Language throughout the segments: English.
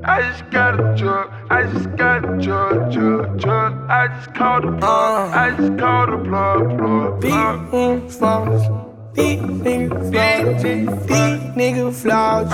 I just got a drug. I just got a drug. I just called the plug. I just called the plug. Big flaws. Big nigga flaws. Big nigga flaws.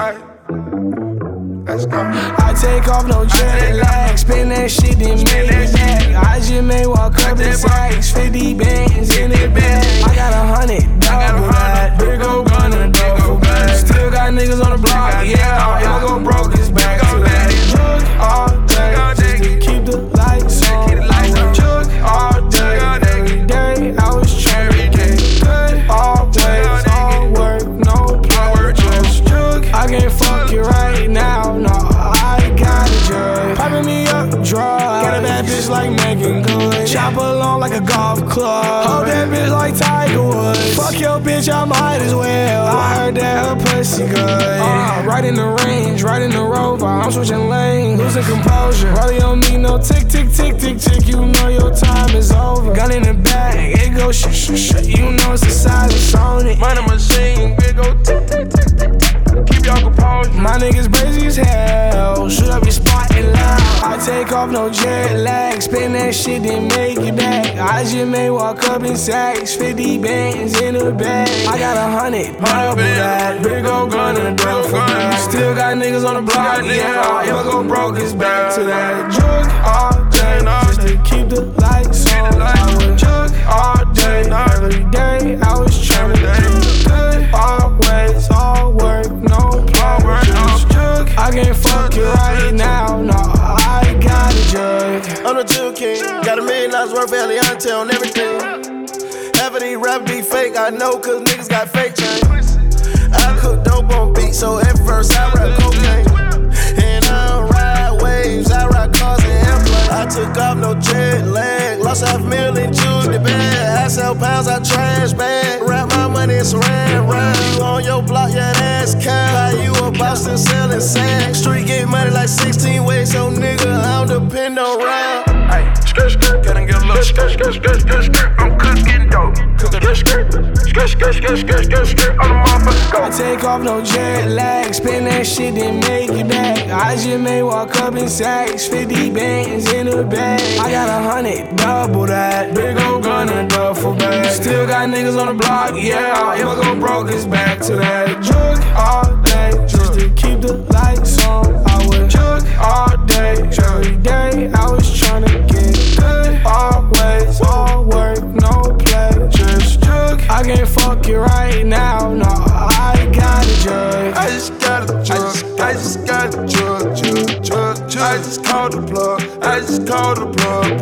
Let's go. I take off no jet lag. Spin that shit, then make it back. I just may walk up in sacks. 50 bands in the bag. I got 100, double that. Big ol' gun and a duffel bag. Still got niggas on the block, yeah. If I go broke, it's back to that. Drug all day, just to keep the lights on. I would drug all day, every day. I was trying to get good, always, all work, no play. Just drug, I can't fuck you right now, no, I got a drug. Popping me up, drug. Got a bad bitch like Megan Good. Chop along like a golf club. Hold that bitch like Tiger Woods. Fuck your bitch, I might as well. I heard that her pussy good. Right in the range, right in the Rover. I'm switching lanes, losing composure. Rollie on me, no tick, tick, tick, tick, tick. You know your time is over. Gun in the bag, it go shh, shh, shh. You know it's the silence on it. Money machine, it go tick, tick, tick, tick, tick. Keep y'all composure. My niggas crazy as hell. Shoot up your spot and loud. I take off no jet lag. Spin that shit, then make it back. I just may walk up in sacks. 50 bands in the bag. I got 100, double that. Big ol' gun and a duffel bag. Still got niggas on the block, yeah. If I go broke, it's back to that. Drug all day, just to keep the lights on. I would drug all day, every day. I was tryna do good, always, all work, no play. Just drug, I can't fuck you right now, no, I got a drug. I'm the Jewel King, got $1 million worth of Eliante on everything. Half of these rap be fake, I know, cause niggas got fake chains. I cook dope on beat, so at first I rap cocaine. And I don't ride waves, I ride cars and airplanes. I took off no jet lag, lost $500,000 jewelry bag. I sell pounds, I trash bag. Wrap my money in saran wrap. You on your block, yeah, that's cow. You a Boston selling sand. Street get money like 16 ways, so nigga, I don't depend on rap. Ay, skirt, skirt, gotta get a little skirt, skirt, skirt, skirt, skirt. I'm cooking dope. Skirt, skirt, skirt, skirt, skirt, skirt, skirt, skirt. On the motherfucker go. I take off no jet lag. Spin that shit, then make it back. I just may walk up in sacks. 50 bands in the bag. I got 100, double that. Big ol' gun and a duffel bag. Still got niggas on the block, yeah. If I go broke, it's back to that. Drug all day, just to keep the lights on. I would drug all day, every day. I was tryna get good, always, all work, no play. Just drug, I can't fuck you right now, no, I got a drug. I just got a drug. I just got a drug. I just called the plug. I just called the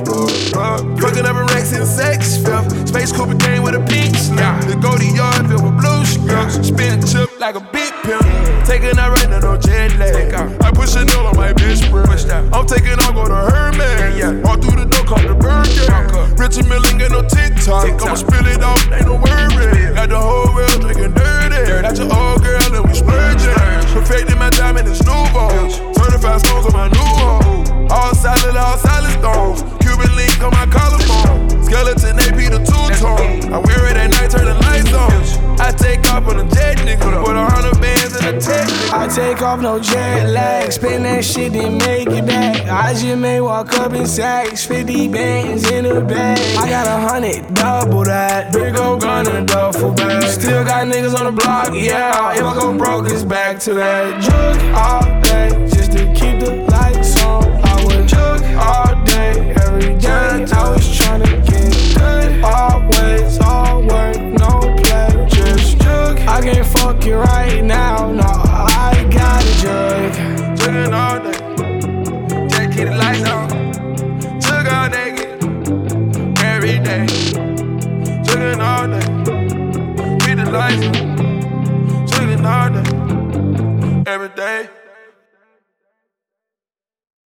plug. Cooking up in racks in sex fifth. Space Cooper came with a pink snap. The Goldie yard filled with blue strips. Spin a chip like a big pimp. Taking out right now, no jet lag. I push a nail on my bitch, bro. I'm taking off, go to Herman. All through the door, call the burger. Richard Mille got no TikTok. I'ma spill it off, ain't no worry. Got the whole world drinking dirty. That's your old girl, and we splurging. Perfecting my diamond and Snowballs. 35 stones on my new home. All solid stones. Cuban link on my collarbone. Skeleton AP the two-tone. I wear it at night, turn the lights on. I take off on a jet nigga. Put 100 bands in a tech nigga. I take off no jet lag. Spin that shit, then make it back. I just may walk up in sacks. 50 bands in the bag. I got 100, double that. Big ol' gun and a duffel bag. Still got niggas on the block, yeah. If I go broke, it's back to that. Drug all day, just to keep the lights on. I would drug all day, every day. I was tryna get good, always, all work, no play. Just drug, I can't fuck you right now, no, I got a drug. Drugging all day, just keep the lights on. Drug all day, every day. Drugging all day, keep the lights on. Drugging all day, every day.